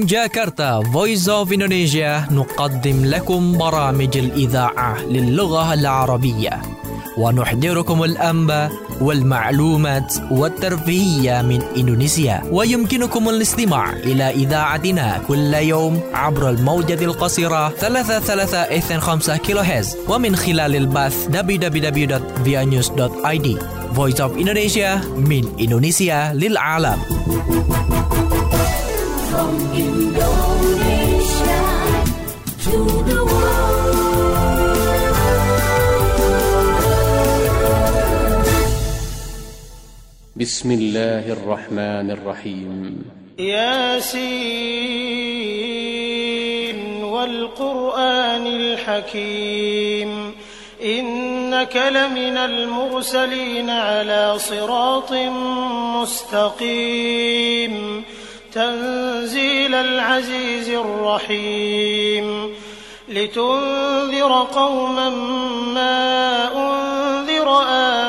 من جاكرتا Voice of Indonesia نقدم لكم برامج الإذاعة للغة العربية ونحضركم الأنباء والمعلومات والترفيهية من إندونيسيا. ويمكنكم الاستماع إلى إذاعتنا كل يوم عبر الموجة القصيرة 3325 كيلوهرتز ومن خلال البث www.vianews.id. Voice of Indonesia من إندونيسيا للعالم. From Indonesia to the world. بسم الله الرحمن الرحيم. ياسين والقرآن الحكيم إنك لمن المرسلين على صراط مستقيم تنزيل العزيز الرحيم لتنذر قوما ما أنذر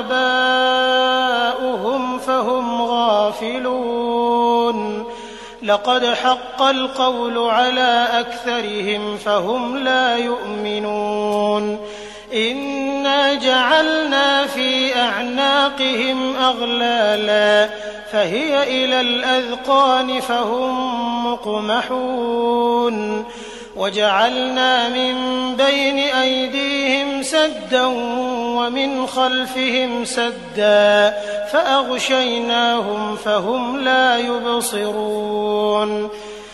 آباؤهم فهم غافلون لقد حق القول على أكثرهم فهم لا يؤمنون إنا جعلنا في أعناقهم أغلالا فهي إلى الأذقان فهم مقمحون وجعلنا من بين أيديهم سدا ومن خلفهم سدا فأغشيناهم فهم لا يبصرون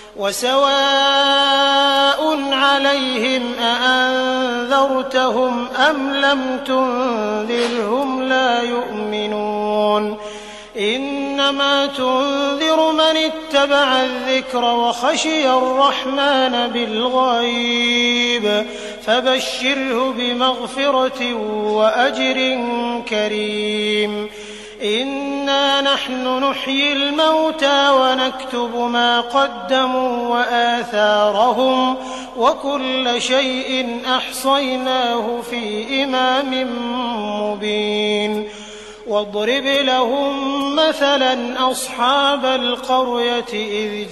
وسواء عليهم أأنذرتهم أم لم تنذرهم لا يؤمنون إنما تنذر من اتبع الذكر وخشي الرحمن بالغيب فبشره بمغفرة وأجر كريم إنا نحن نحيي الموتى ونكتب ما قدموا وآثارهم وكل شيء أحصيناه في إمام مبين واضرب لهم مثلا أصحاب القرية إذ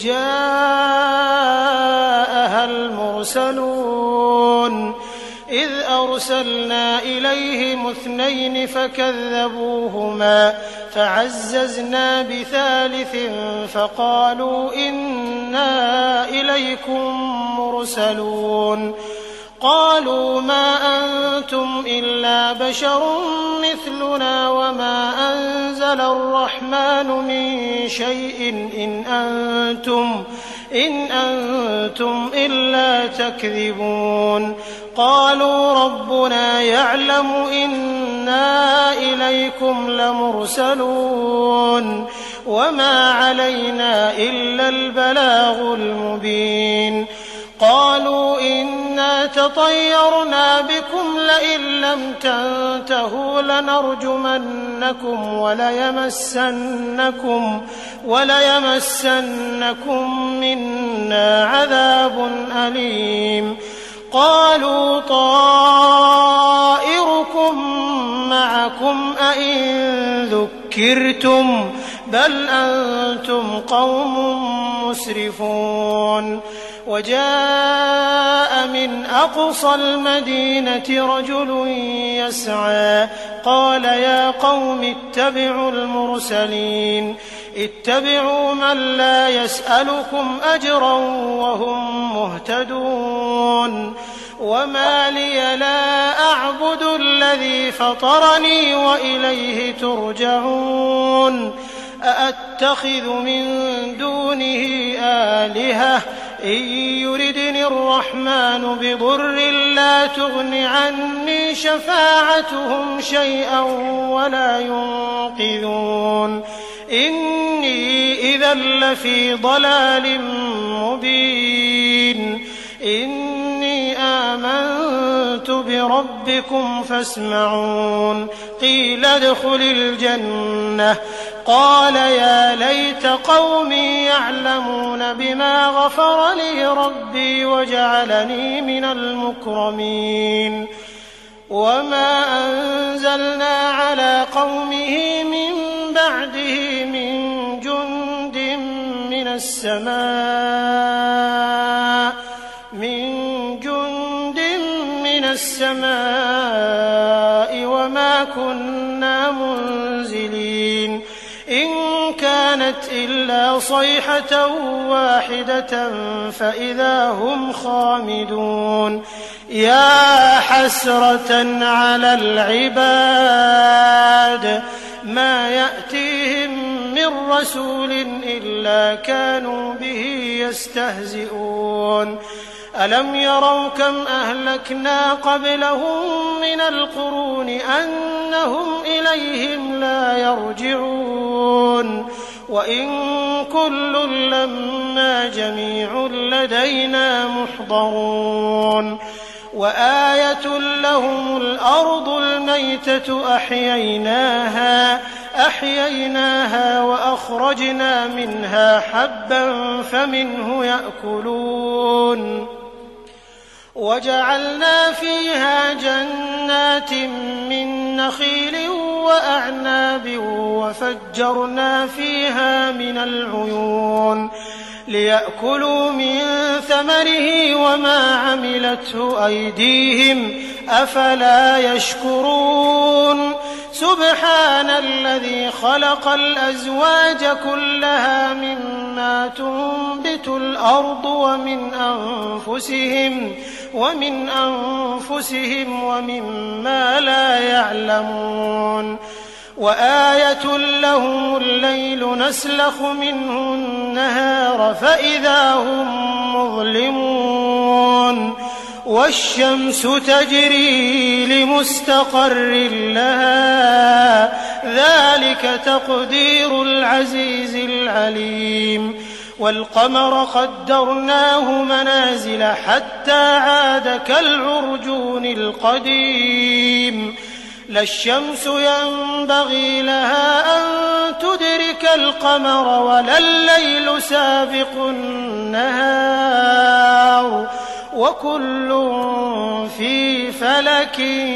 جاءها المرسلون إذ أرسلنا إليهم 2 فكذبوهما فعززنا بثالث فقالوا إنا إليكم مرسلون قالوا ما أنتم إلا بشر مثلنا وما أنزل الرحمن من شيء إن أنتم إلا تكذبون قالوا ربنا يعلم إنا إليكم لمرسلون وما علينا إلا البلاغ المبين قالوا إنا تطيرنا بكم لئن لم تنتهوا لنرجمنكم وليمسنكم منا عذاب أليم قالوا طائركم معكم أئن ذكرتم بل أنتم قوم مسرفون وجاء من أقصى المدينة رجل يسعى قال يا قوم اتبعوا المرسلين اتبعوا من لا يسألكم أجرا وهم مهتدون وما لي لا أعبد الذي فطرني وإليه ترجعون أأتخذ من دونه آلهة إن يردني الرحمن بضر لا تغن عني شفاعتهم شيئا ولا ينقذون إني إذا لفي ضلال مبين إني آمنت بربكم فاسمعون قيل ادخل الجنة قال يا ليت قومي يعلمون بما غفر لي ربي وجعلني من المكرمين وما أنزلنا على قومه من بعده من جند من السماء السماء وما كنا منزلين إن كانت إلا صيحة واحدة فإذا هم خامدون يا حسرة على العباد ما يأتيهم من رسول إلا كانوا به يستهزئون ألم يروا كم أهلكنا قبلهم من القرون أنهم إليهم لا يرجعون وإن كل لما جميع لدينا محضرون وآية لهم الأرض الميتة أحييناها وأخرجنا منها حبا فمنه يأكلون وجعلنا فيها جنات من نخيل وأعناب وفجرنا فيها من العيون ليأكلوا من ثمره وما عملته أيديهم أفلا يشكرون سبحان الذي خلق الأزواج كلها مما تنبت الأرض ومن أنفسهم ومما لا يعلمون وآية لهم الليل نسلخ منه النهار فإذا هم مظلمون والشمس تجري لمستقر لها ذلك تقدير العزيز العليم والقمر قدرناه منازل حتى عاد كالعرجون القديم لا الشمس ينبغي لها أن تدرك القمر ولا الليل سابق النهار وكل في فلك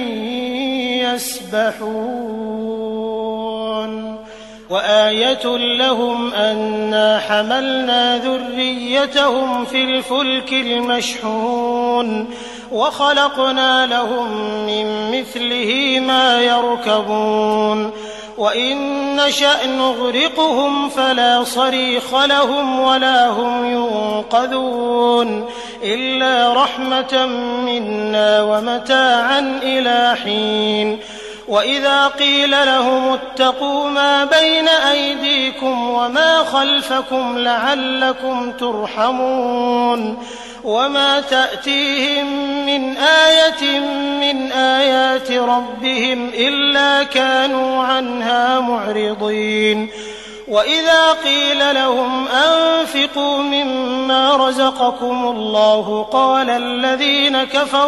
يسبحون وآية لهم أنا حملنا ذريتهم في الفلك المشحون وخلقنا لهم من مثله ما يركبون وإن نشأ نغرقهم فلا صريخ لهم ولا هم ينقذون إلا رحمة منا ومتاعا إلى حين وإذا قيل لهم اتقوا ما بين أيديكم وما خلفكم لعلكم ترحمون وما تأتيهم من آية من آيات ربهم إلا كانوا عنها معرضين وإذا قيل لهم أنفقوا مما رزقكم الله قال الذين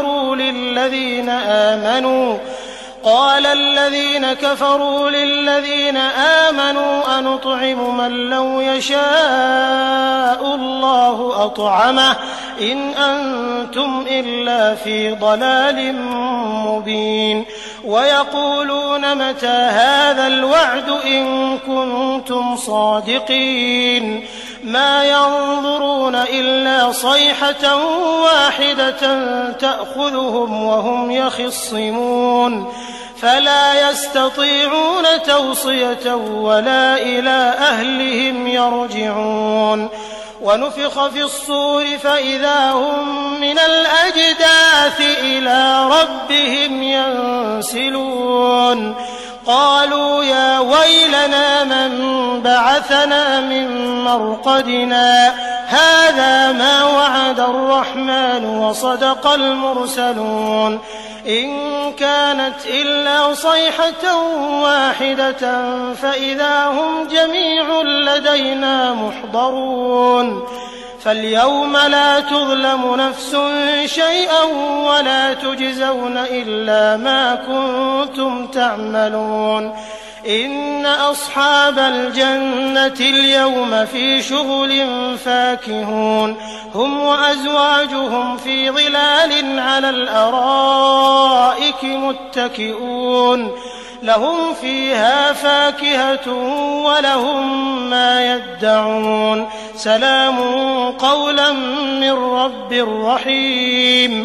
كفروا للذين آمنوا أنطعم من لو يشاء الله أطعمه إن أنتم إلا في ضلال مبين ويقولون متى هذا الوعد إن كنتم صادقين ما ينظرون إلا صيحة واحدة تأخذهم وهم يخصمون فلا يستطيعون توصية ولا إلى أهلهم يرجعون ونفخ في الصور فإذا هم من الأجداث إلى ربهم ينسلون قالوا يا ويلنا من بعثنا من مرقدنا هذا ما وعد الرحمن وصدق المرسلون إن كانت إلا صيحة واحدة فإذا هم جميع لدينا محضرون فاليوم لا تظلم نفس شيئا ولا تجزون إلا ما كنتم تعملون إن أصحاب الجنة اليوم في شغل فاكهون هم وأزواجهم في ظلال على الأرائك متكئون لهم فيها فاكهة ولهم ما يدعون سلام قولا من رب رحيم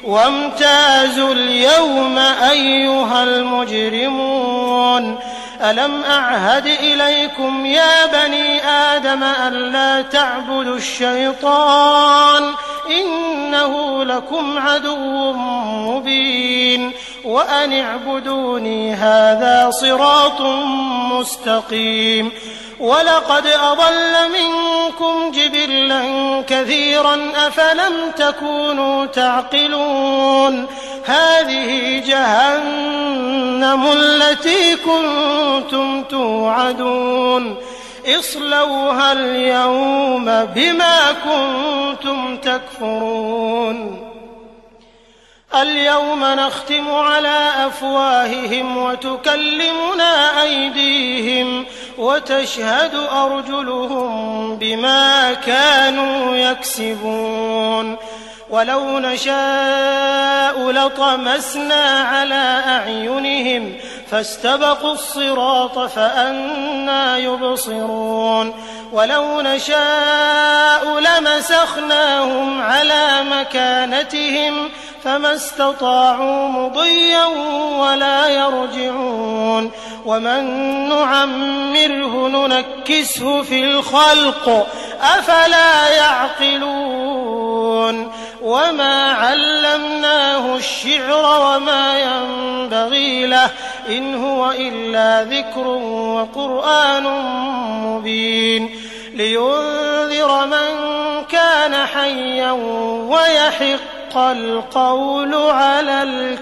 وامتازوا اليوم أيها المجرمون ألم أعهد إليكم يا بني آدم ألا تعبدوا الشيطان إنه لكم عدو مبين وأن اعبدوني هذا صراط مستقيم ولقد أضل منكم جبلا كثيرا أفلم تكونوا تعقلون هذه جهنم التي كنتم توعدون اصلوها اليوم بما كنتم تكفرون اليوم نختم على أفواههم وتكلمنا أيديهم وتشهد أرجلهم بما كانوا يكسبون ولو نشاء لطمسنا على أعينهم فاستبقوا الصراط فأنى يبصرون ولو نشاء لمسخناهم على مكانتهم فما استطاعوا مضيا ولا يرجعون ومن نعمره ننكسه في الخلق أفلا يعقلون وما علمناه الشعر وما ينبغي له إن هو إلا ذكر وقرآن مبين لينذر من كان حيا ويحق القول على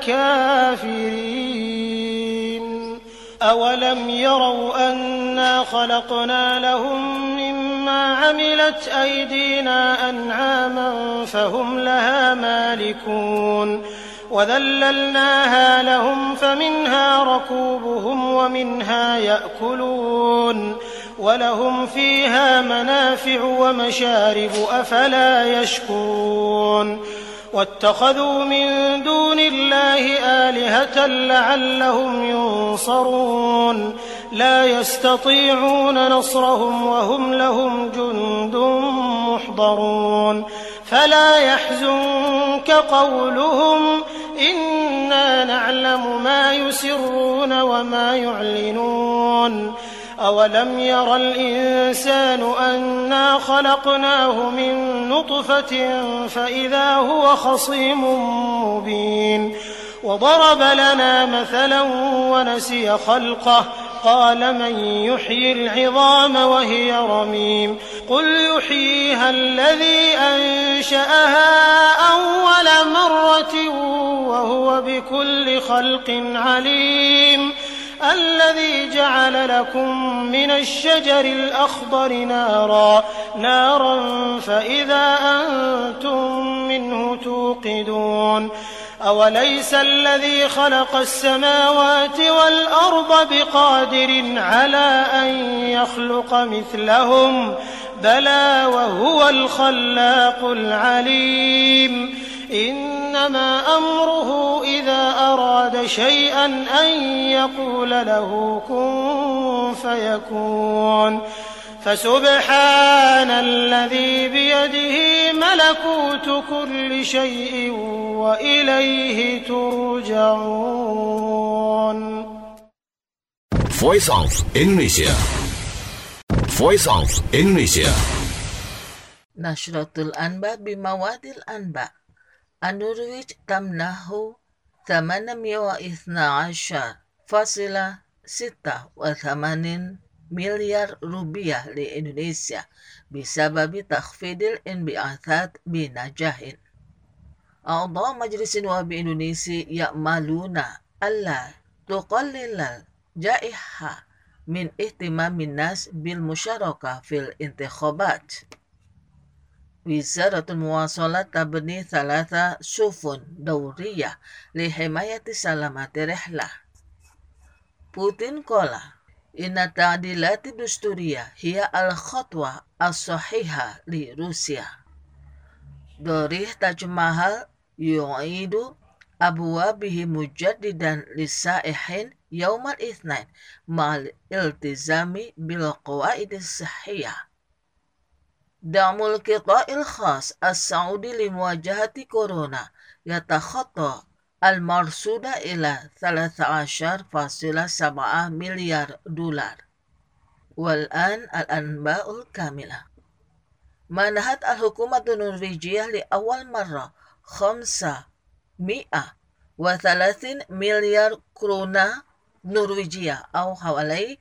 الكافرين أولم يروا أنا خلقنا لهم مما عملت أيدينا أنعاما فهم لها مالكون وذللناها لهم فمنها ركوبهم ومنها يأكلون ولهم فيها منافع ومشارب أفلا يشكرون واتخذوا من دون الله آلهة لعلهم ينصرون لا يستطيعون نصرهم وهم لهم جند محضرون فلا يحزنك قولهم إنا نعلم ما يسرون وما يعلنون أولم ير الإنسان أنا خلقناه من نطفة فإذا هو خصيم مبين وضرب لنا مثلا ونسي خلقه قال من يحيي العظام وهي رميم قل يحييها الذي أنشأها أول مرة وهو بكل خلق عليم الذي جعل لكم من الشجر الأخضر نارا فإذا أنتم منه توقدون أوليس الذي خلق السماوات والأرض بقادر على أن يخلق مثلهم بلى وهو الخلاق العليم إنما أمره إذا أراد شيئا أن يقول له كن فيكون فسبحان الذي بيده ملكوت كل شيء وإليه ترجعون. Voice of Indonesia. Voice of Indonesia. Nashratul Anba bimawadil Anba Anurwij tamnahu 812.86 miliar rupiah di Indonesia bisababi takhfidil inbi'athat binajahin. A'dha Majlis Nuwabi Indonesia ya'maluna alla tuqallilal jaiha min ihtimamin nas bil musyarakah fil intikhabat. Wizaratul Muwasalat tabni 3 sufun dawriyah lihimayati salamati rihlah. Putin qala inna ta'dilati dusturiyah hiya al-khatwa as-sahihah li Rusia. Dorih Taj Mahal yu'idu abwabihi mujaddidan lisaihin yaumal itsnain ma'al iltizami bil qawaidis sahihah. دعم القطاع الخاص السعودي لمواجهة كورونا يتخطى المرصود إلى 13.7 مليار دولار. والآن الأنباء الكاملة. منحت الحكومة النرويجية لأول مرة 530 مليار كورونا نرويجية أو حوالي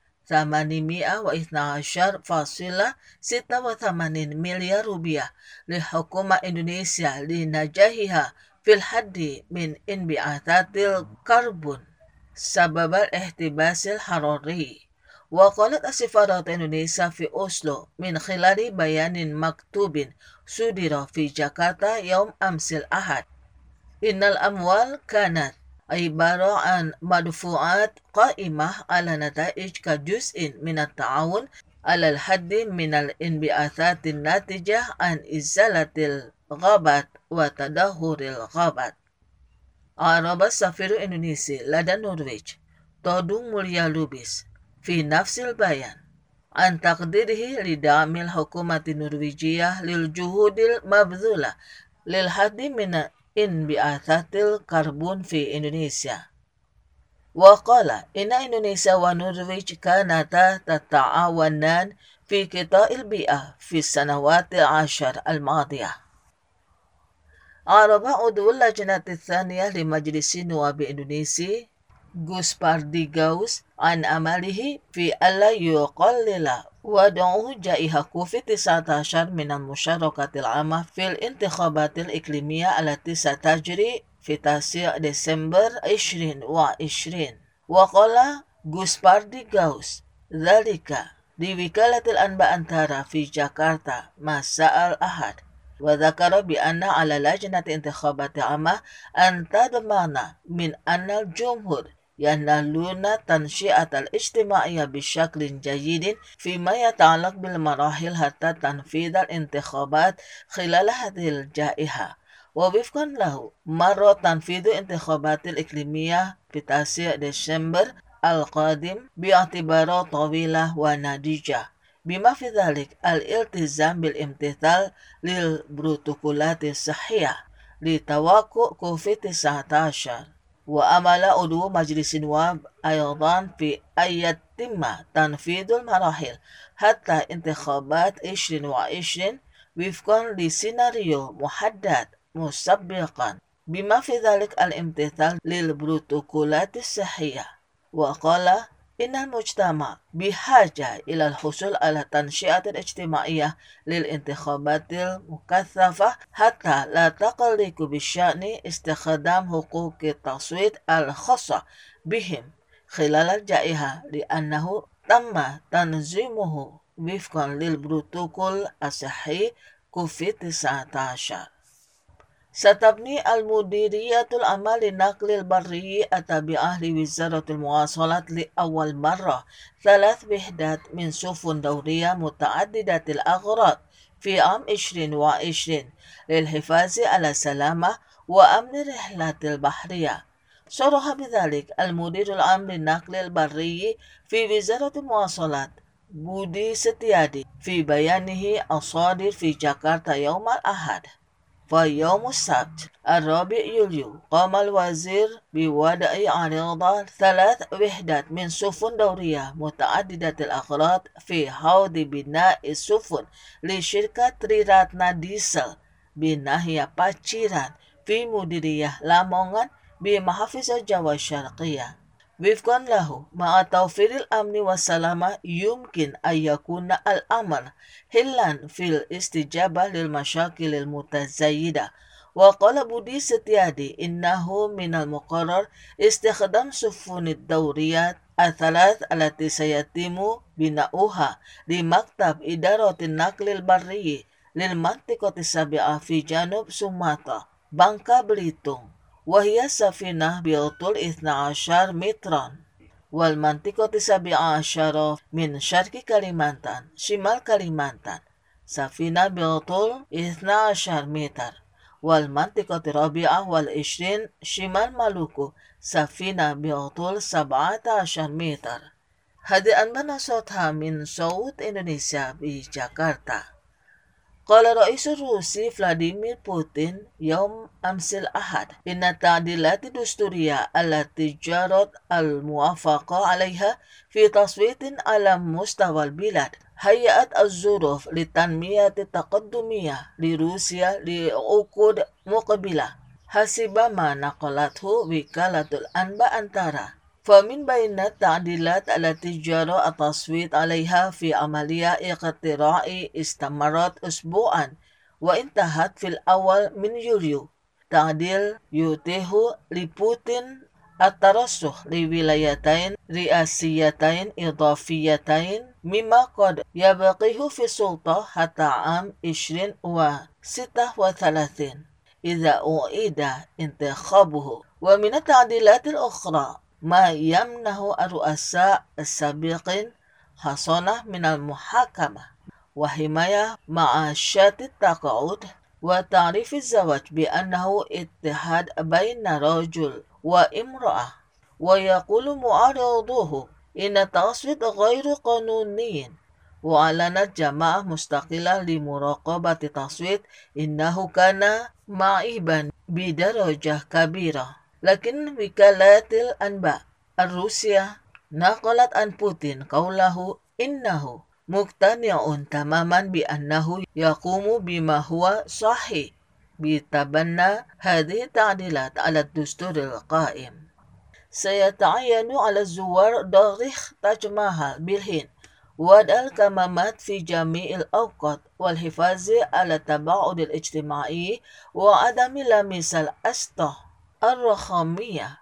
812.86 مليار روبية لحكومة إندونيسيا لنجاحها في الحد من انبعاثات الكربون سبب الاحتباس الحراري. وقالت السفارة إندونيسيا في أوسلو من خلال بيان مكتوب صدر في جاكرتا يوم أمس الأحد إن الأموال كانت عبارة عن مدفوعات قائمة على نتائج كجزء من التعاون على الحد من الانبعاثات الناتجة عن إزالة الغابات وتدهور الغابات. أعرب السفير إندونيسي لدى النرويج تودو موليا لوبيس في نفس البيان عن تقديره لدعم الحكومة النرويجية للجهود المبذولة للحد من انبعاثات الكربون في إندونيسيا. وقال إن إندونيسيا والنرويج كانتا تتعاونان في قطاع البيئة في السنوات 10 الماضية. أعرب عضو اللجنة الثانية لمجلس النواب الإندونيسي غوسباردي غاوس عن أمله في ألا يقلل وضعه جائحة كوفيد-19 من المشاركة العامة في الانتخابات الإقليمية التي ستجري في 9 ديسمبر 2020. وقال غوسباردي غاوس ذلك لوكالة الأنباء أنتارا في جاكرتا مساء الأحد، وذكر بأن على لجنة انتخابات عامة أن تضمن من أن الجمهور ينالون تنشئة الاجتماعية بشكل جيد فيما يتعلق بالمراحل حتى تنفيذ الانتخابات خلال هذه الجائحة. ووفقا له مر تنفيذ الانتخابات الإقليمية في 9 ديسمبر القادم باعتبارات طويلة ونضيجة، بما في ذلك الالتزام بالامتثال للبروتوكولات الصحية لتوقع كوفيد-19. وأمل عضو مجلس النواب أيضا في أن يتم تنفيذ المراحل حتى انتخابات 2020 وفقا لسيناريو محدد مسبقا، بما في ذلك الامتثال للبروتوكولات الصحية. وقال إن المجتمع بحاجة إلى الحصول على تنشئة اجتماعية للانتخابات المكثفة حتى لا تقلق بشأن استخدام حقوق التصويت الخاصة بهم خلال الجائحة، لأنه تم تنظيمه وفقا للبروتوكول الصحي كوفيد-19. ستبني المديرية العامة للنقل البري التابعة لوزارة المواصلات لأول مرة 3 وحدات من سفن دورية متعددة الأغراض في عام 2020 للحفاظ على السلامة وأمن الرحلات البحرية. صرح بذلك المدير العام للنقل البري في وزارة المواصلات بودي ستيادي في بيانه الصادر في جاكرتا يوم الأحد. في السبت 4 يوليو قام الوزير بوضع عريضة 3 وحدات من سفن دورية متعددة الأغراض في حوض بناء السفن لشركة تريراتنا ديسل بناحية باciran في مديرية لامونغان بمحافظة جاوا الشرقية. وفقا له مع توفير الأمن والسلامة يمكن أن يكون الأمر حلا في الاستجابة للمشاكل المتزايدة. وقال بودي ستيادي إنه من المقرر استخدام سفن الدوريات الثلاث التي سيتم بناؤها لمكتب إدارة النقل البري للمنطقة السابعة في جنوب سوماطرا بانكا بليتونغ، وهي سفينة بطول 12 مترا، والمنطقة 17 من شرق كاليمانتان شمال كاليمانتان سفينة بطول 12 متر، والمنطقة 24 شمال مالوكو سفينة بطول 17 متر. هذه أنباء صوتها من صوت إندونيسيا بجاكرتا. قال رئيس الروسي فلاديمير بوتين يوم أمس الأحد إن التعديلات الدستورية التي جرت الموافقة عليها في تصويت على مستوى البلاد هيأت الظروف للتنمية التقدمية لروسيا لعقود مقبلة حسب ما نقلته وكالة الأنباء أنتارا. فمن بين التعديلات التي جرى التصويت عليها في عملية اقتراع استمرت أسبوعا وانتهت في الأول من يوليو تعديل يتيح لبوتين الترشح لولايتين رئاسيتين إضافيتين مما قد يبقيه في السلطة حتى عام 2036 إذا أعيد انتخابه. ومن التعديلات الأخرى ما يمنح الرؤساء السابقين حصانة من المحاكمة وحماية معاشات التقاعد وتعريف الزواج بأنه اتحاد بين رجل وامرأة. ويقول معارضوه إن التصويت غير قانوني. وأعلنت جماعة مستقلة لمراقبة التصويت إنه كان معيبا بدرجة كبيرة. لكن وكالة الأنباء الروسية نقلت عن بوتين قوله إنه مقتنع تماما بأنه يقوم بما هو صحيح بتبنى هذه التعديلات على الدستور القائم. سيتعين على الزوار ضريح تاج ماهال بالهند وضع الكمامات في جميع الأوقات والحفاظ على التباعد الاجتماعي وعدم لمس الأسطح الرقمية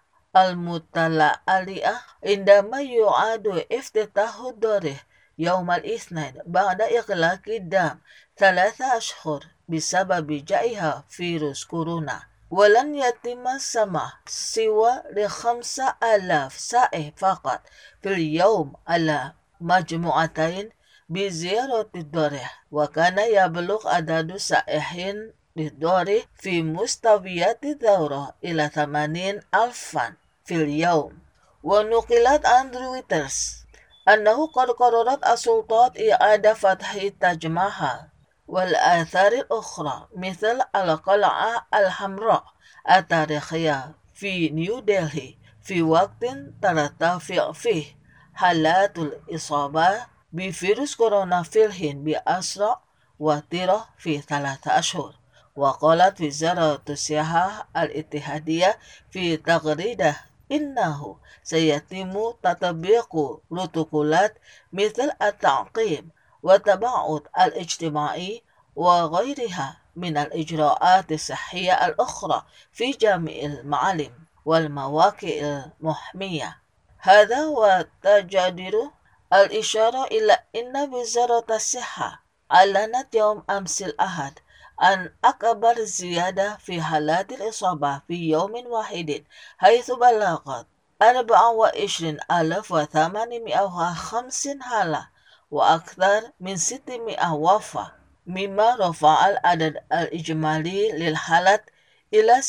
المتلألئة عندما يعاد افتتاح الضريح يوم الاثنين بعد إغلاق الدام 3 أشهر بسبب جائحة فيروس كورونا. ولن يتم السماح سوى ل5,000 سائح فقط في اليوم على مجموعتين بزيارة الضريح. وكان يبلغ عدد السائحين للضريح في مستويات الثورة إلى 80,000 في اليوم. ونقلت عن رويترز أنه قد قررت السلطات إعادة فتح تاج ماهال والآثار الأخرى مثل القلعة الحمراء التاريخية في نيودلهي في وقت ترتفع فيه حالات الإصابة بفيروس كورونا في الهند بأسرع وتيرة في 3 أشهر. وقالت وزارة السياحة الاتحادية في تغريدة إنه سيتم تطبيق بروتوكولات مثل التعقيم والتباعد الاجتماعي وغيرها من الإجراءات الصحية الأخرى في جميع المعالم والمواقع المحمية. هذا وتجدر الإشارة إلى أن وزارة الصحة أعلنت يوم أمس الأحد عن أكبر زيادة في حالات الإصابة في يوم واحد حيث بلغت 24,850 حالة وأكثر من 600 وفاة مما رفع العدد الإجمالي للحالات إلى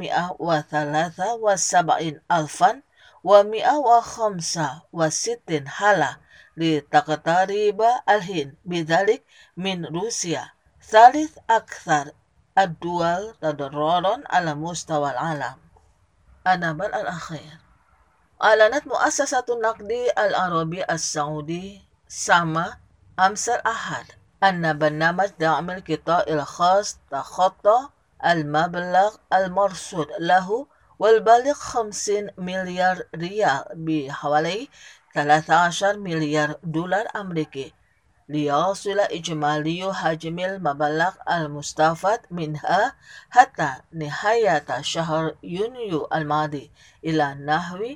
673,165 حالة لتقترب الهند بذلك من روسيا ثالث أكثر الدول تضرراً على مستوى العالم. النبأ الأخير. أعلنت مؤسسة النقد العربي السعودي ساما أمس الأحد أن برنامج دعم القطاع الخاص تخطى المبلغ المرصود له والبالغ 50 مليار ريال بحوالي 13 مليار دولار أمريكي ليصل إجمالي حجم المبلغ المستفاد منها حتى نهاية شهر يونيو الماضي إلى نحو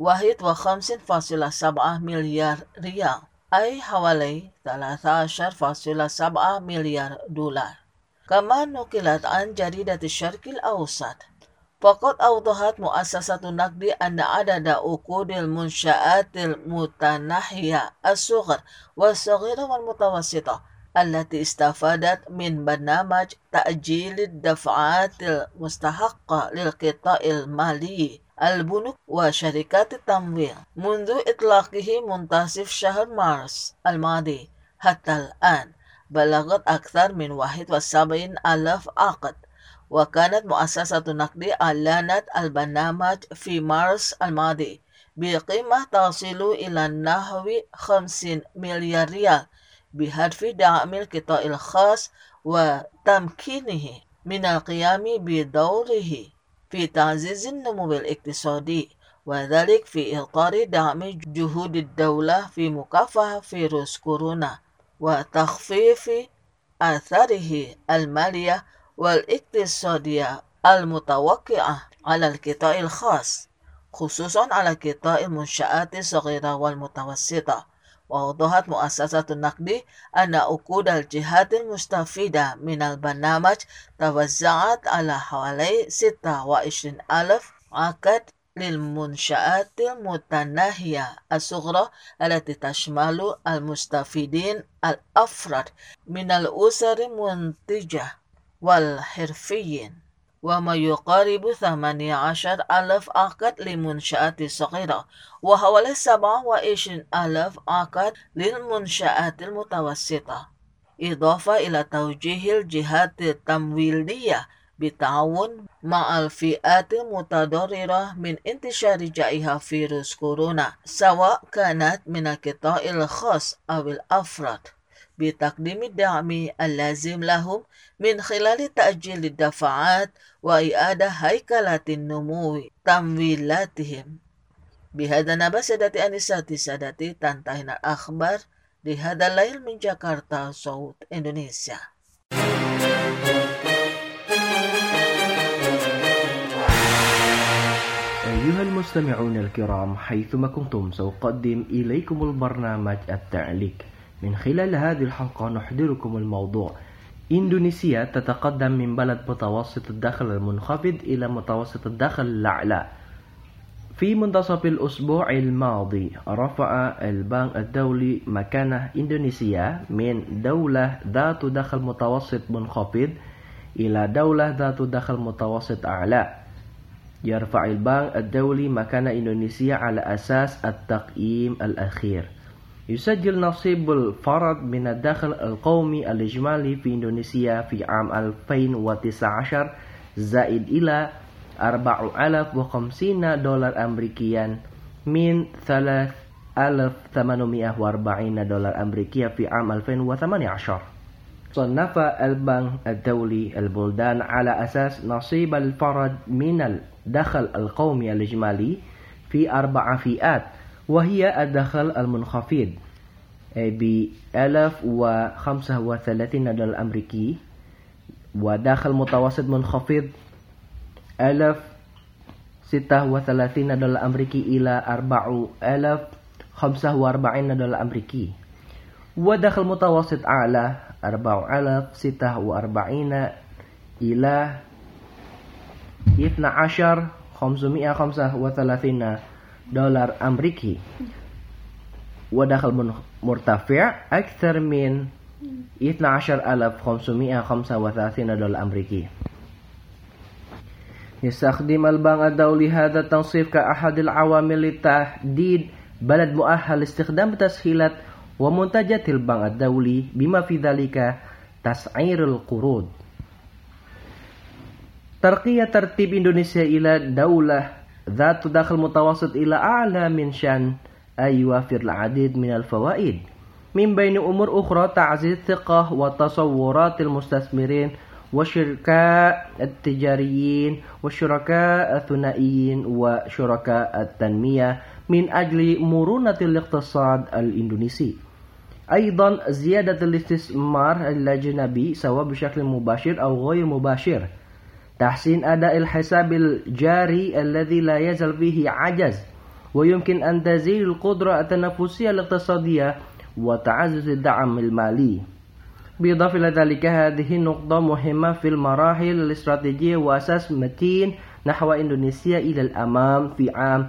51.7 مليار ريال أي حوالي 13.7 مليار دولار. كما نقلت عن جريدة الشرق الأوسط فقد أوضحت مؤسسة النقد أن عدد عقود المنشآت المتناهية الصغر والصغيرة والمتوسطة التي استفادت من برنامج تأجيل الدفعات المستحقة للقطاع المالي البنوك وشركات التمويل منذ إطلاقه منتصف شهر مارس الماضي حتى الآن بلغت أكثر من 71,000 عقد. وكانت مؤسسة النقد أعلنت البرنامج في مارس الماضي بقيمة تصل إلى نحو 50 مليار ريال بهدف دعم القطاع الخاص وتمكينه من القيام بدوره في تعزيز النمو الاقتصادي، وذلك في إطار دعم جهود الدولة في مكافحة فيروس كورونا وتخفيف آثاره المالية والاقتصادية المتوقعة على القطاع الخاص، خصوصا على قطاع المنشآت الصغيرة والمتوسطة. وأوضحت مؤسسة النقد أن عقود الجهات المستفيدة من البرنامج توزعت على حوالي 26,000 عقد للمنشآت المتناهية الصغرى التي تشمل المستفيدين الأفراد من الأسر المنتجة والحرفيين، وما يقارب 18,000 عقد للمنشآت الصغيرة وحوالي 27,000 عقد للمنشآت المتوسطة، إضافة إلى توجيه الجهات التمويلية بالتعاون مع الفئات المتضررة من انتشار جائحة فيروس كورونا، سواء كانت من القطاع الخاص أو الأفراد، بتقديم الدعم اللازم لهم من خلال تأجيل الدفعات وإعادة هيكلة النمو تمويلاتهم. بهذا نبأ سادتي أنساتي سادتي، تنتهي الأخبار لهذا الليل من جاكرتا صوت إندونيسيا. أيها المستمعون الكرام، حيثما كنتم سأقدم إليكم البرنامج التعليق. من خلال هذه الحلقة نحضركم الموضوع: إندونيسيا تتقدم من بلد متوسط الدخل المنخفض إلى متوسط الدخل الأعلى. في منتصف الأسبوع الماضي رفع البنك الدولي مكانة إندونيسيا من دولة ذات دخل متوسط منخفض إلى دولة ذات دخل متوسط أعلى. يرفع البنك الدولي مكان إندونيسيا على أساس التقييم الأخير. يسجل نصيب الفرد من الدخل القومي الإجمالي في إندونيسيا في عام 2019 زائد إلى 4,050 دولار أمريكيا من 3,840 دولار أمريكية في عام 2018. صنف البنك الدولي البلدان على أساس نصيب الفرد من الدخل القومي الإجمالي في 4 فئات، وهي الدخل المنخفض ب 1,035 دولار أمريكي، ودخل متوسط منخفض 1,036 دولار أمريكي إلى 4,045 دولار أمريكي، ودخل متوسط أعلى 4,046 إلى 12,535 دولار أمريكي، ودخل مرتفع أكثر من 12,535 دولار أمريكي. يستخدم البنك الدولي هذا التنصيف كأحد العوامل لتحديد بلد مؤهل لاستخدام تسهيلات ومنتجات البنك الدولي، بما في ذلك تسعير القروض. ترقية ترتيب إندونيسيا إلى دولة ذات دخل متوسط إلى أعلى من شأن أن يوفر العديد من الفوائد، من بين أمور أخرى تعزيز ثقة وتصورات المستثمرين والشركاء التجاريين والشركاء الثنائيين وشركاء التنمية من أجل مرونة الاقتصاد الإندونيسي. أيضا زيادة الاستثمار الأجنبي سواء بشكل مباشر أو غير مباشر، تحسين أداء الحساب الجاري الذي لا يزال فيه عجز ويمكن أن تزيد القدرة التنافسية الاقتصادية وتعزز الدعم المالي. بالإضافة إلى ذلك، هذه نقطة مهمة في المراحل الاستراتيجية وأساس متين نحو إندونيسيا إلى الأمام في عام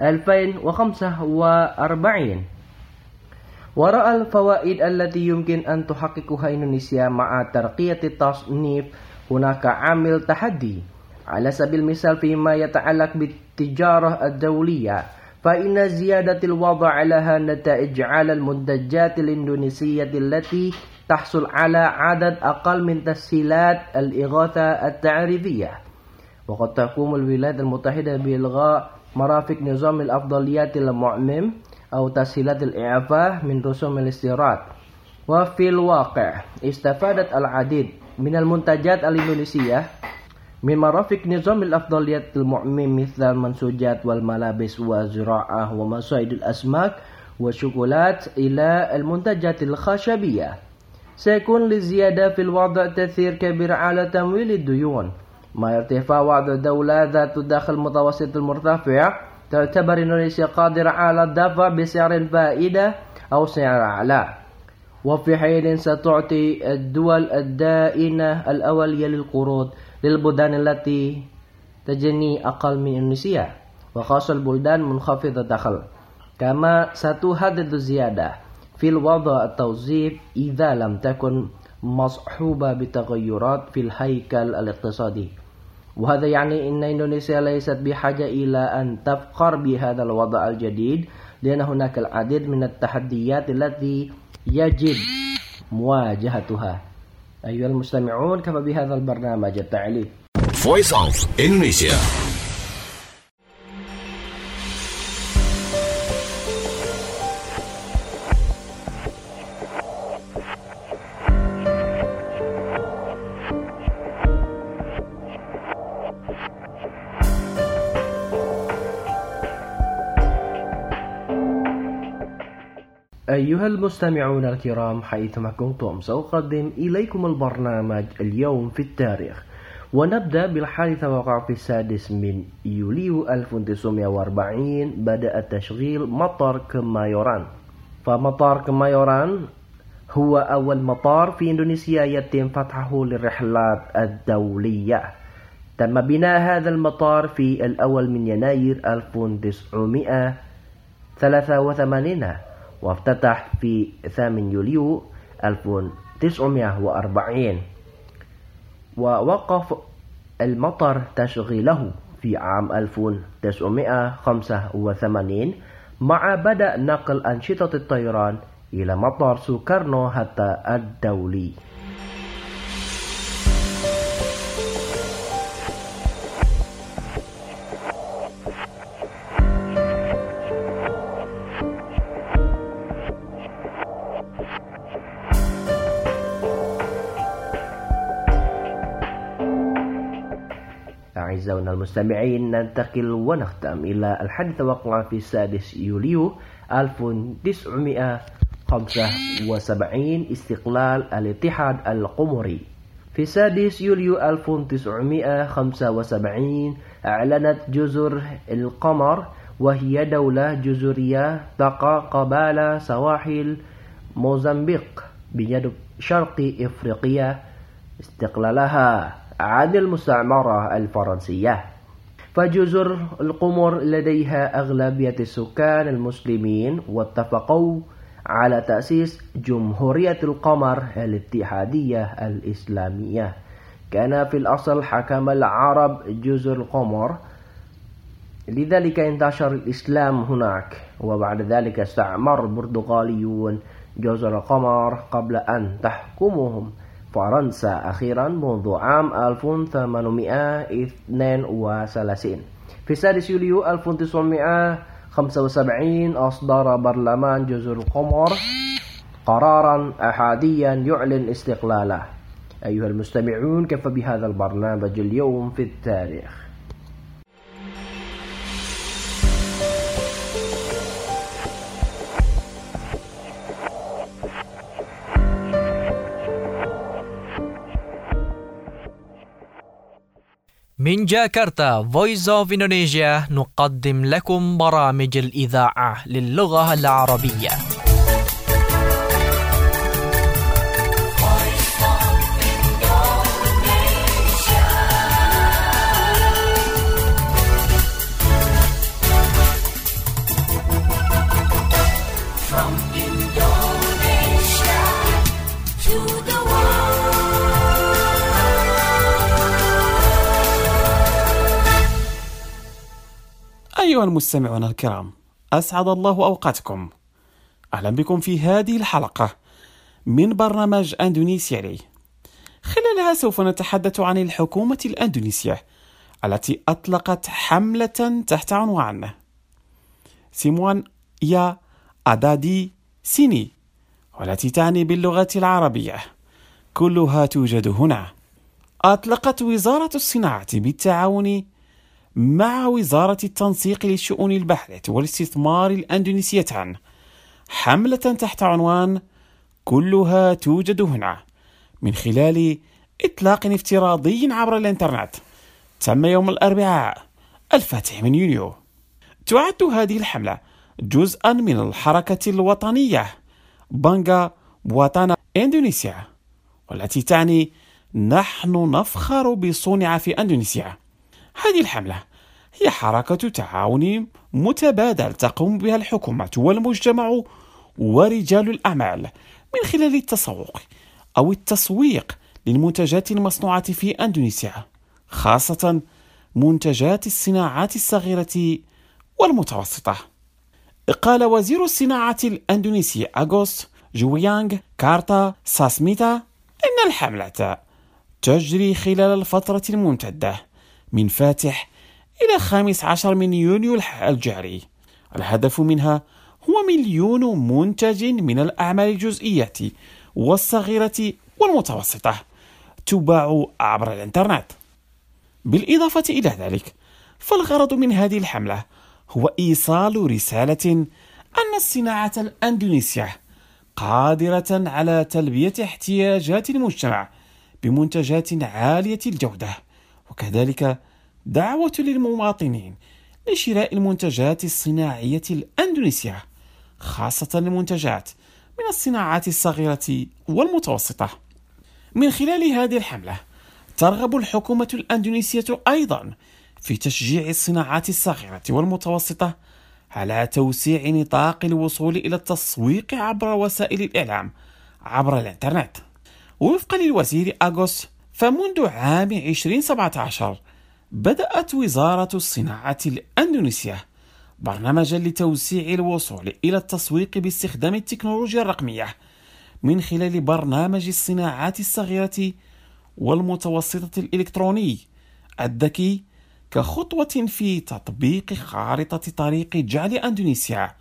2045. وراء الفوائد التي يمكن أن تحققها إندونيسيا مع ترقية التصنيف هناك عامل تحدي. على سبيل المثال فيما يتعلق بالتجارة الدولية، فإن زيادة الوضع لها نتائج على المنتجات الإندونيسية التي تحصل على عدد أقل من تسهيلات الإغاثة التعريفية. وقد تقوم الولايات المتحدة بإلغاء مرافق نظام الأفضليات المعمم أو تسهيلات الإعفاء من رسوم الاستيراد. وفي الواقع استفادت العديد من المنتجات الإندونيسية من مرافق نظام الأفضليات المعمم مثل المنسوجات والملابس والزراعة ومصائد الأسماك والشوكولات إلى المنتجات الخشبية. سيكون للزيادة في الوضع تأثير كبير على تمويل الديون. مع ارتفاع وضع الدولة ذات الدخل المتوسط المرتفع، تعتبر إندونيسيا قادرة على الدفع بسعر فائدة أو سعر أعلى، وفي حين ستعطي الدول الدائنة الأولية للقروض للبلدان التي تجني أقل من إندونيسيا، وخاصة البلدان منخفضة الدخل. كما ستهدد الزيادة في الوضع التوظيف إذا لم تكن مصحوبة بتغيرات في الهيكل الاقتصادي. وهذا يعني أن إندونيسيا ليست بحاجة إلى أن تفخر بهذا الوضع الجديد، لأن هناك العديد من التحديات التي يجب مواجهتها. أيها المستمعون، كفى بهذا البرنامج التعليق. Voice of Indonesia. أيها المستمعون الكرام، حيثما كنتم سأقدم إليكم البرنامج اليوم في التاريخ، ونبدأ بالحادث وقع في 6 من يوليو 1940 بدأ تشغيل مطار كمايوران. فمطار كمايوران هو أول مطار في إندونيسيا يتم فتحه للرحلات الدولية. تم بناء هذا المطار في الأول من يناير 1983 وافتتح في 8 يوليو 1940. ووقف المطار تشغيله في عام 1985 مع بدء نقل أنشطة الطيران إلى مطار سوكارنو هاتا الدولي. أعزائنا المستمعين، ننتقل ونختم إلى الحادث وقع في 6 يوليو 1975 استقلال الاتحاد القمري. في 6 يوليو 1975 أعلنت جزر القمر، وهي دولة جزرية تقع قبالة سواحل موزمبيق بجنوب شرق إفريقيا، استقلالها عن المستعمرة الفرنسية. فجزر القمر لديها أغلبية السكان المسلمين، واتفقوا على تأسيس جمهورية القمر الاتحادية الإسلامية. كان في الأصل حكم العرب جزر القمر، لذلك انتشر الإسلام هناك، وبعد ذلك استعمر البرتغاليون جزر القمر قبل أن تحكمهم فرنسا أخيرا منذ عام 1832. في 6 يوليو 1975 أصدر برلمان جزر القمر قرارا أحاديا يعلن استقلاله. أيها المستمعون، كفى بهذا البرنامج اليوم في التاريخ. من جاكرتا Voice of Indonesia نقدم لكم برامج الإذاعة للغة العربية. أيها المستمعون الكرام، أسعد الله أوقاتكم. أهلا بكم في هذه الحلقة من برنامج أندونيسيا لي. خلالها سوف نتحدث عن الحكومة الأندونيسية التي أطلقت حملة تحت عنوان سيموان يا أدادي سيني، والتي تعني باللغة العربية كلها توجد هنا. أطلقت وزارة الصناعة بالتعاون مع وزارة التنسيق للشؤون البحرية والاستثمار الأندونيسيتان حملة تحت عنوان كلها توجد هنا، من خلال إطلاق افتراضي عبر الإنترنت تم يوم الأربعاء 8 يونيو. تعد هذه الحملة جزءا من الحركة الوطنية بانغا بواتانا إندونيسيا، والتي تعني نحن نفخر بصنع في أندونيسيا. هذه الحملة هي حركة تعاون متبادل تقوم بها الحكومة والمجتمع ورجال الأعمال من خلال التسوق أو التسويق للمنتجات المصنوعة في أندونيسيا، خاصة منتجات الصناعات الصغيرة والمتوسطة. قال وزير الصناعة الأندونيسي أغوست جويانغ كارتا ساسميتا إن الحملة تجري خلال الفترة الممتدة من فاتح إلى 15 من يونيو الجاري. الهدف منها هو 1,000,000 منتج من الأعمال الجزئية والصغيرة والمتوسطة تباع عبر الإنترنت. بالإضافة إلى ذلك، فالغرض من هذه الحملة هو إيصال رسالة أن الصناعة الأندونيسية قادرة على تلبية احتياجات المجتمع بمنتجات عالية الجودة، وكذلك دعوة للمواطنين لشراء المنتجات الصناعية الأندونيسية، خاصة المنتجات من الصناعات الصغيرة والمتوسطة. من خلال هذه الحملة ترغب الحكومة الأندونيسية أيضا في تشجيع الصناعات الصغيرة والمتوسطة على توسيع نطاق الوصول إلى التسويق عبر وسائل الإعلام عبر الإنترنت. وفقا للوزير أغوست، فمنذ عام 2017 بدأت وزارة الصناعة الأندونيسية برنامجا لتوسيع الوصول إلى التسويق باستخدام التكنولوجيا الرقمية من خلال برنامج الصناعات الصغيرة والمتوسطة الإلكتروني الذكي، كخطوة في تطبيق خارطة طريق جعل أندونيسيا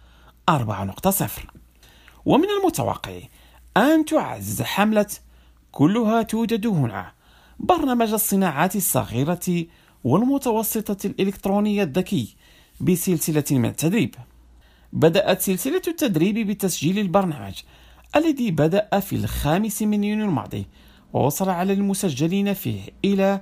4.0. ومن المتوقع أن تعزز حملة كلها توجد هنا برنامج الصناعات الصغيرة والمتوسطة الإلكترونية الذكي بسلسلة من التدريب. بدأت سلسلة التدريب بتسجيل البرنامج الذي بدأ في 5 من يونيو الماضي، ووصل على المسجلين فيه إلى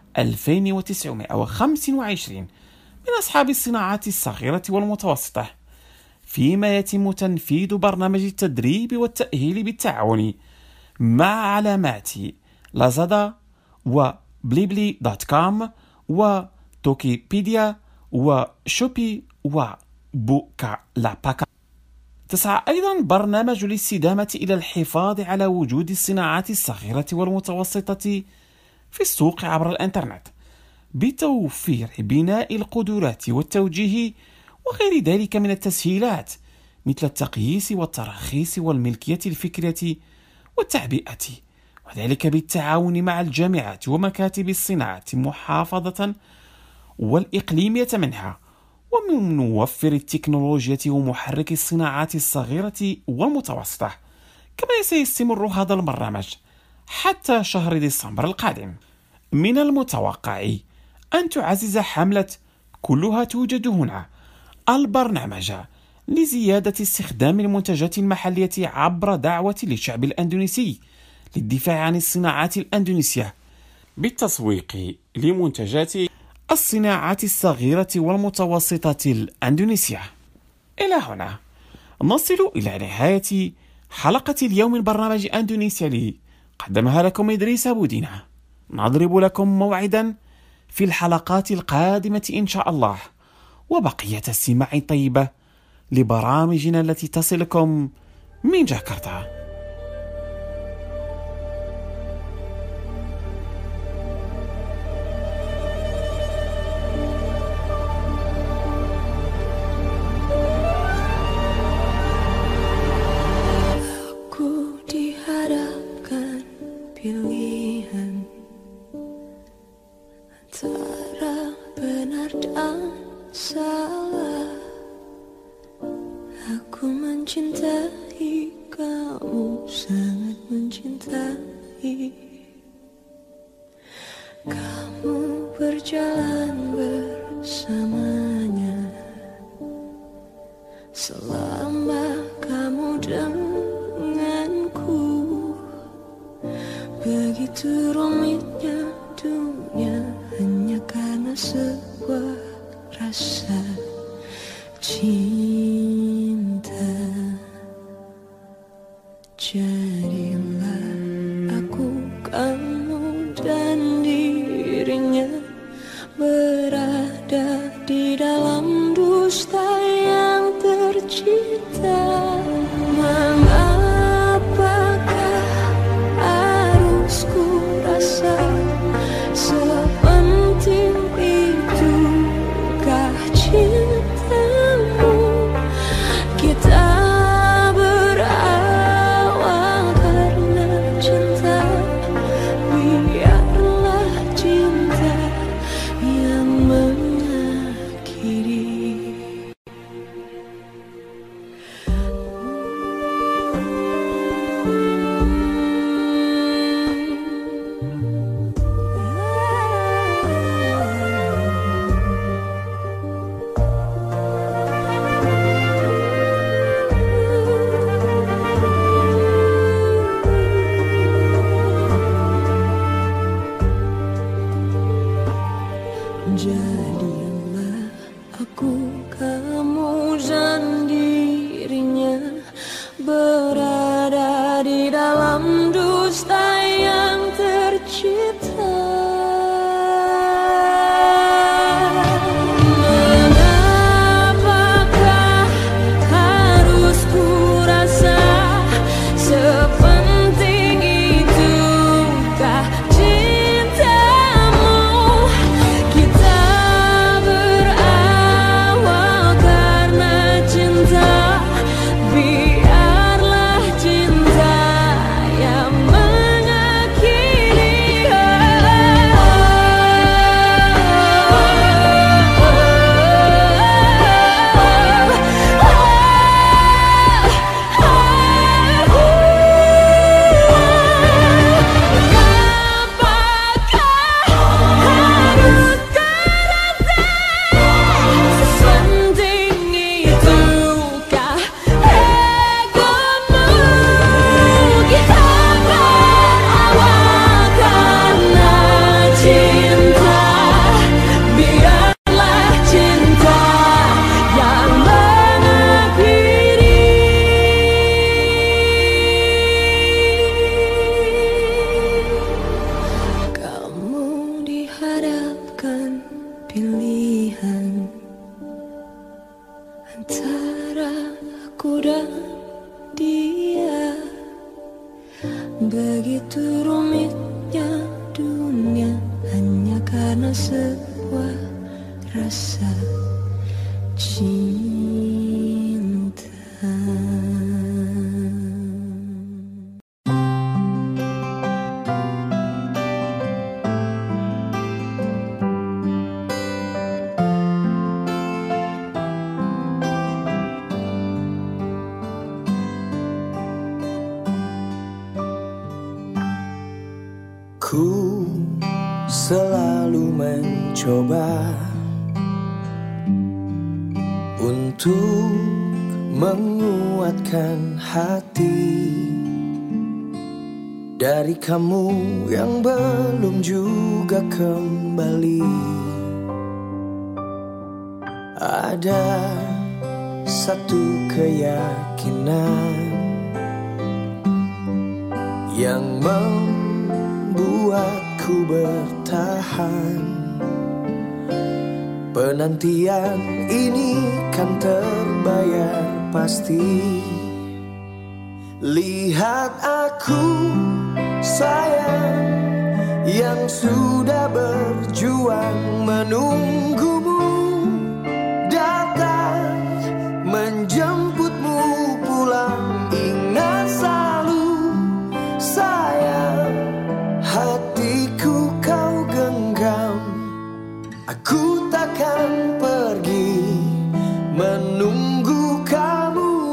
2925 من أصحاب الصناعات الصغيرة والمتوسطة، فيما يتم تنفيذ برنامج التدريب والتأهيل بالتعاون مع علامات لازادا وبليبلي.com وتوكيبيديا وشوبي وبوكالاباكا. تسعى أيضا برنامج الاستدامة إلى الحفاظ على وجود الصناعات الصغيرة والمتوسطة في السوق عبر الإنترنت بتوفير بناء القدرات والتوجيه وغير ذلك من التسهيلات، مثل التقييس والتراخيص والملكية الفكرية والتعبئة، وذلك بالتعاون مع الجامعات ومكاتب الصناعة محافظة والإقليمية منها، ومن موفر التكنولوجيا ومحرك الصناعات الصغيرة والمتوسطة. كما سيستمر هذا البرنامج حتى شهر ديسمبر القادم. من المتوقع أن تعزز حملة كلها توجد هنا البرنامج لزيادة استخدام المنتجات المحلية عبر دعوة للشعب الأندونيسي للدفاع عن الصناعات الأندونيسية بالتسويق لمنتجات الصناعات الصغيرة والمتوسطة الأندونيسية. إلى هنا نصل إلى نهاية حلقة اليوم من برنامج أندونيسيا لي، قدمها لكم إدريس بودينا. نضرب لكم موعدا في الحلقات القادمة إن شاء الله، وبقية السماع طيبة لبرامجنا التي تصلكم من جاكرتا. Ku di Aku mencintai kamu, sangat mencintai. Kamu berjalan bersamanya selama kamu denganku. Begitu rumitnya dunia hanya karena sebuah rasa cinta. Jadilah aku, kamu dan dirinya berada di dalam dusta yang tercipta. Mengapakah harus ku rasa sepenting itukah cintamu? Kita berawal karena cinta, biarlah cinta yang mengakhiri. Jadilah aku, kamu dan dirinya berada di dalam dusta yang tercipta. Mengapakah harus ku rasa sepenting itukah cintamu? Kita berawal karena cinta, biarlah cinta yang mengakhiri. Sepenting itukah egomu? Kita berawal karena cinta, biarlah cinta yang mengakhiri. Kamu dihadapkan pilihan antara aku dan dia. Begitu rumitnya dunia hanya karena sebuah rasa cinta. Ku selalu mencoba untuk menguatkan hati dari kamu yang belum juga kembali. Ada satu keyakinan yang membuatku bertahan. Penantian ini kan terbayar pasti. Lihat aku sayang yang sudah berjuang menunggumu datang menjemputmu pulang. Ingat selalu sayang, hatiku kau genggam. Aku takkan pergi menunggu kamu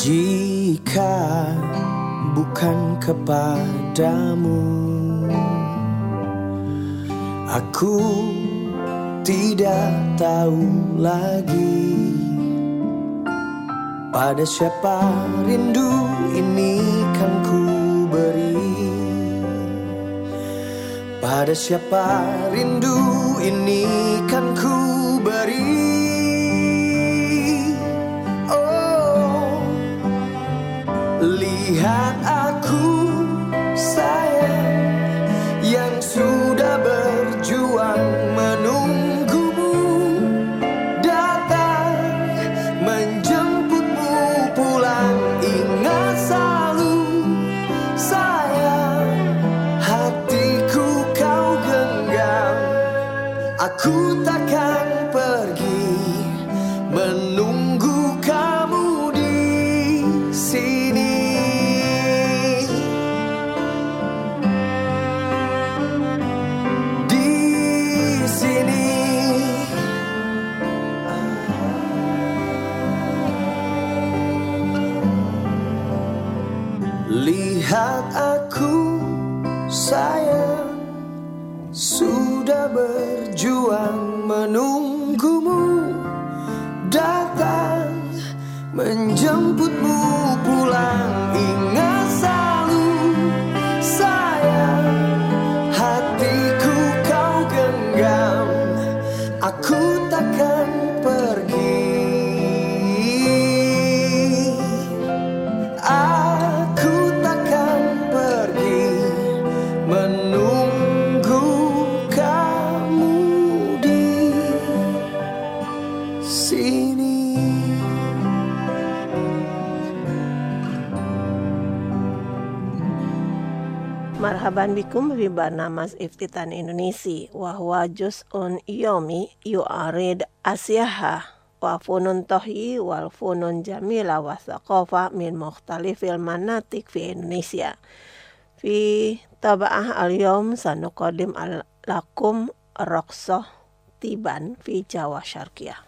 Jika bukan kepadamu, aku tidak tahu lagi pada siapa rindu ini kan ku beri. Pada siapa rindu ini kan ku beri. Lihat aku sayang yang sudah berjuang menunggumu datang menjemputmu pulang. Ingat selalu sayang, hatiku kau genggam. Aku takkan pergi menunggu kamu di sini. Lihat aku sayang sudah berjuang menunggumu datang menjemputmu pulang. Ingat selalu sayang, hatiku kau genggam. Aku takkan pergi. Marhaban bikum fi barnamas Iftitan Indonesia wa huwa juz'un yomi yu'arid asyaha wa funun tohyi wal funun jamila wa thaqafa min mukhtalifil manatik fi Indonesia. Fi taba'ah al-yawm sanuqadim lakum raqsah tiban fi Jawa Syarqiyah.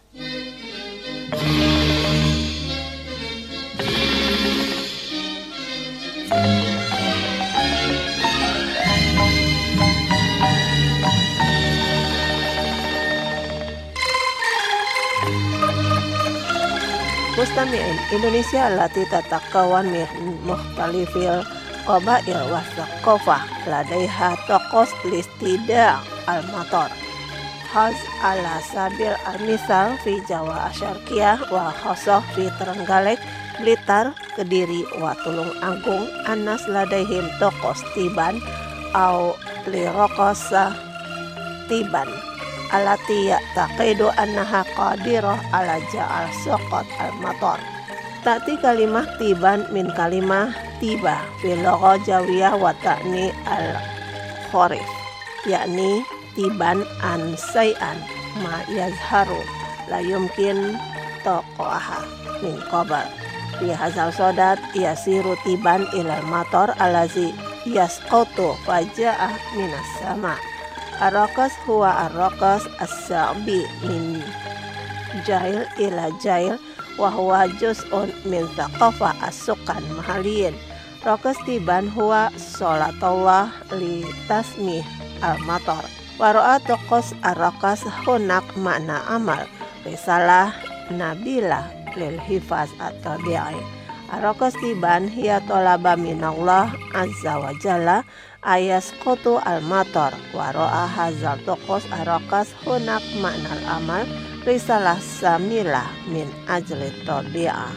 Mustami'in, Indonesia allati tatakawan min mukhtalifil qabail wa thaqafah ladaiha taqos listida al-matar haz ala sabil al-misal fi Jawa Syarqiyah wa khasah fi Trenggalek, Blitar, Kediri wa Tulung Agung anas ladaihim taqos tiban au liraqasa tiban alati taqidu annaha qadirah ala ja'al soqat al-matar. Ta'ti kalimah tiban min kalimah tiba fil lugha jawiyah wa ta'ni al-khorif, yakni tiban an say'an ma yazharu la yumkin taqaha min qabl. Fi hazal sodat yasiru tiban ilal matar alazi yasqatu faja'ah minas sama. Ar-raqas huwa ar-raqas as-sa'bi min jail ila jail wa huwa juz'un min thaqafah as-sukan mahaliyin. Raqas tiban huwa sholatullah li tasmih al-matar. Wa ra'a taqas ar-raqas hunak makna amal risalah nabilah lil hifaz at-tabi'i. Ar-raqas tiban hiya talaba minallah azza wa jalla ayasqutu al-matar wa ra'a hazal taqas ar-raqas hunak makna al-amal risalah samilah min ajli tabi'ah.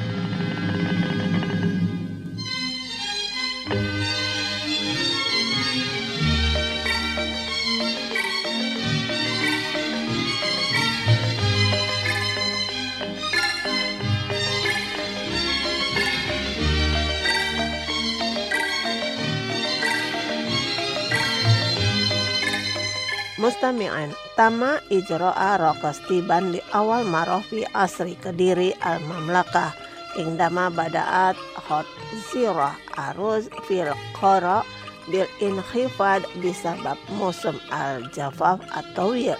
Mustami'an, tama ijra'a raqas tiban di awal marah fi asri Kediri al-Mamlakah indama bada'at hot zirah aruz fil qara bil inkhifad bisabab musim al-jafaf at-tawil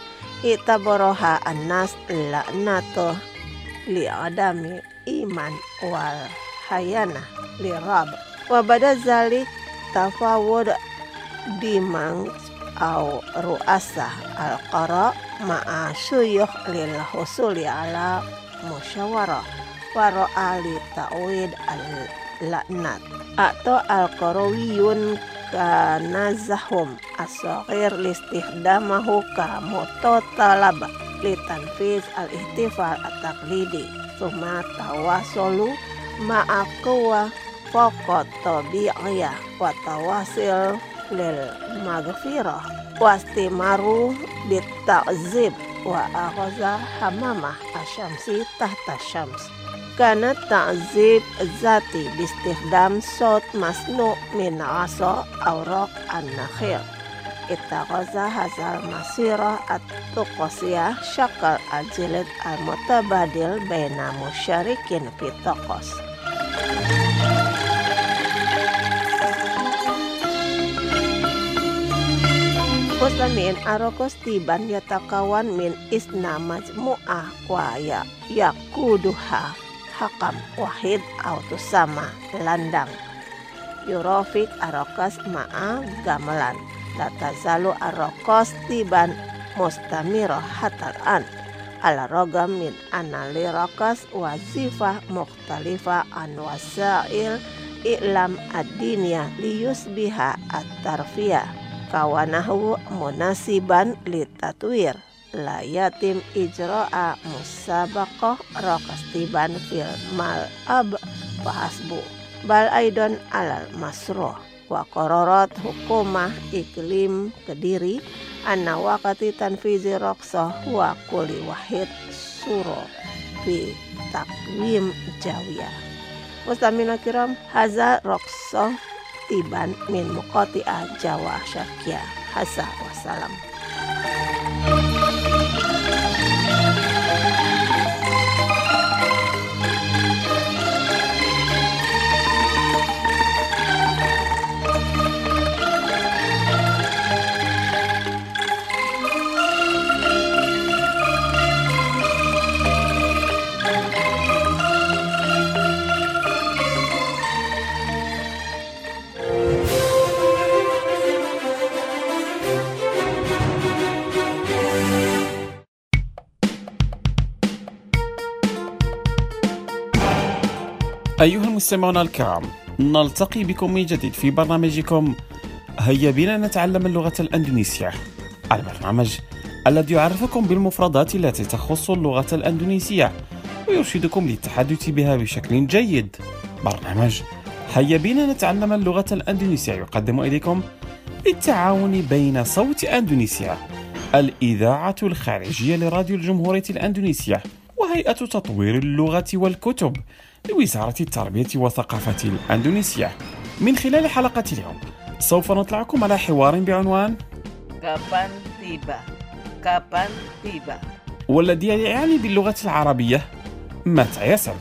itabaraha an-nas la'natuh li'adami iman wal hayanah lirab. Wa bada zalik tafawud dimang au ru'asa al-qara ma'a syuyukh lil husuli ala musyawarah wa ra'ali ta'wid al-la'nat atau al-qarawiyun kanazahum as-saghir listihdamahu ka mutotalab litanfiz al-ihtifal at-taqlidi summa tawasulu ma'a quwa faqat tabi'iyah wa tawasil lil maghfirah wastimaru bita'zib wa akhaza hamamah asyamsi tahta syams. Kana ta'zib zati bistikhdam sot masnu min asa awraq an-nakhil. Ittaqaza hazal masirah at-tuqasiyah syakal al-jilid al-mutabadil baina musyarikin fi taqas. Muslimin arokos tiban yatakawan min isna majmu'ah wa yakuduha hakam wahid autusama landang yurofik arokos ma'a gamelan latazalu arokos tiban mustamiro hatalan ala rogam min analirokos wazifah mukhtalifah an wasail i'lam ad-diniyah liyusbiha at-tarfiyah kawanahu munasiban litatwir la yatim ijra'a musabaqah raqastiban fil mal'ab fahasbu bal aidan alal masruh wa qararat hukumah iklim Kediri anna waqati tanfizi raqsah wa kulli wahid suro fi takwim jawiyah. Mustamina kiram haza raqsah tiban min muqati'ah Jawa Syarqiyah. Hasa wassalam. أيها المستمعون الكرام، نلتقي بكم من جديد في برنامجكم هيا بنا نتعلم اللغة الأندونيسية، البرنامج الذي يعرفكم بالمفردات التي تخص اللغة الأندونيسية ويرشدكم للتحدث بها بشكل جيد. برنامج هيا بنا نتعلم اللغة الأندونيسية يقدم إليكم بالتعاون بين صوت أندونيسيا، الإذاعة الخارجية لراديو الجمهورية الأندونيسية، وهيئة تطوير اللغة والكتب لوزارة التربية والثقافة الأندونيسية. من خلال حلقة اليوم سوف نطلعكم على حوار بعنوان Kapan tiba? Kapan tiba? والذي يعني باللغة العربية متى يصل.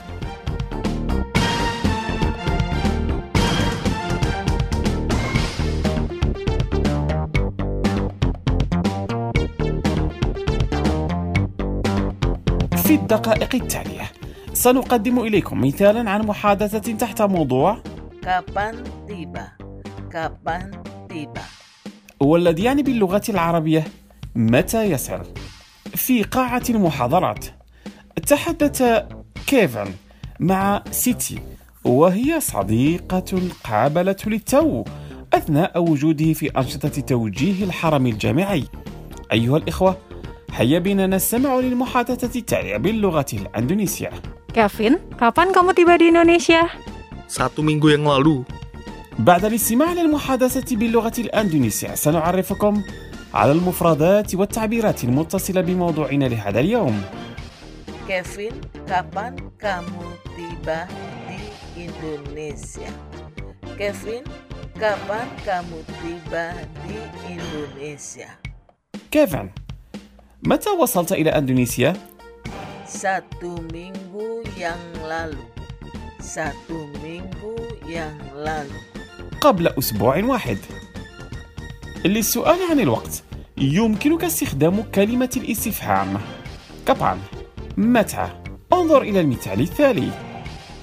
في الدقائق التالية سنقدم إليكم مثالا عن محادثة تحت موضوع Kapan tiba? Kapan tiba? والذي يعني باللغة العربية متى يصل. في قاعة المحاضرات تحدث كيفن مع سيتي، وهي صديقة قابلته للتو أثناء وجوده في أنشطة توجيه الحرم الجامعي. أيها الإخوة، هيا بنا نستمع للمحادثة التالية باللغة الأندونيسية. Kevin, kapan kamu tiba di Indonesia? 1 minggu yang lalu. بعد الاستماع للمحادثة باللغة الأندونيسية سنعرفكم على المفردات والتعبيرات المتصلة بموضوعنا لهذا اليوم. Kevin, kapan kamu tiba di Indonesia? Kevin, kapan kamu tiba di Indonesia? كيفن، متى وصلت إلى أندونيسيا؟ 1 minggu yang lalu. 1 minggu yang lalu. قبل أسبوع واحد. للسؤال عن الوقت يمكنك استخدام كلمة الاستفهام كابان. متى؟ انظر إلى المثال التالي.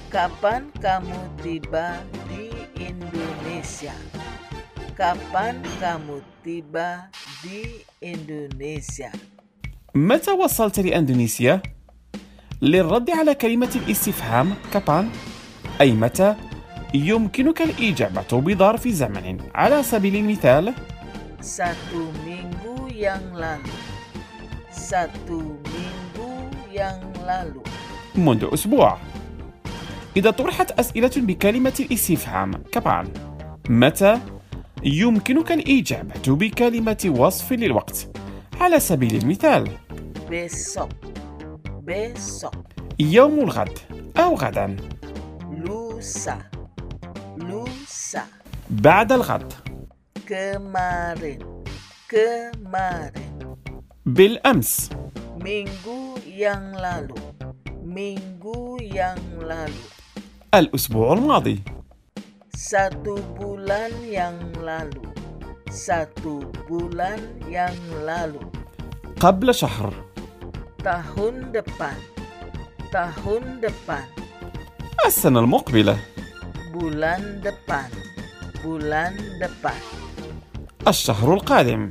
Kapan kamu tiba di Indonesia? Kapan kamu tiba di Indonesia? متى وصلت لأندونيسيا؟ للرد على كلمة الاستفهام كابان أي متى يمكنك الإجابة بظرف زمن. على سبيل المثال 1 minggu yang lalu. 1 minggu yang lalu. منذ أسبوع. إذا طرحت أسئلة بكلمة الاستفهام كابان متى يمكنك الإجابة بكلمة وصف للوقت. على سبيل المثال besok. Besok. يوم الغد أو غدا. lusa. Lusa. بعد الغد. Kemarin. Kemarin. بالأمس. Minggu yang lalu. Minggu yang lalu. الأسبوع الماضي. 1 bulan yang lalu. 1 bulan yang lalu. قبل شهر. Tahun depan. Tahun depan. السنة المقبلة. Bulan depan. Bulan depan. الشهر القادم.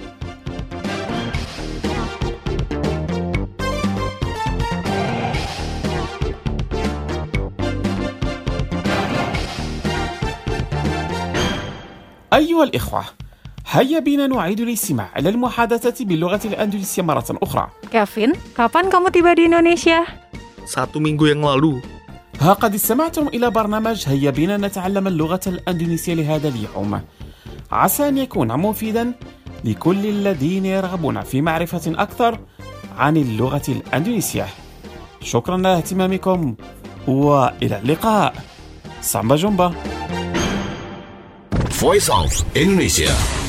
أيها الإخوة، هيا بنا نعيد الاستماع إلى المحادثة باللغة الأندونيسية مرة أخرى. Kevin, kapan kamu tiba di Indonesia? 1 minggu yang lalu. ها قد استمعتم إلى برنامج هيا بنا نتعلم اللغة الأندونيسية لهذا اليوم. عسى أن يكون مفيدا لكل الذين يرغبون في معرفة أكثر عن اللغة الأندونيسية. شكرا لاهتمامكم وإلى اللقاء. Samba Jumba. Voice of Indonesia.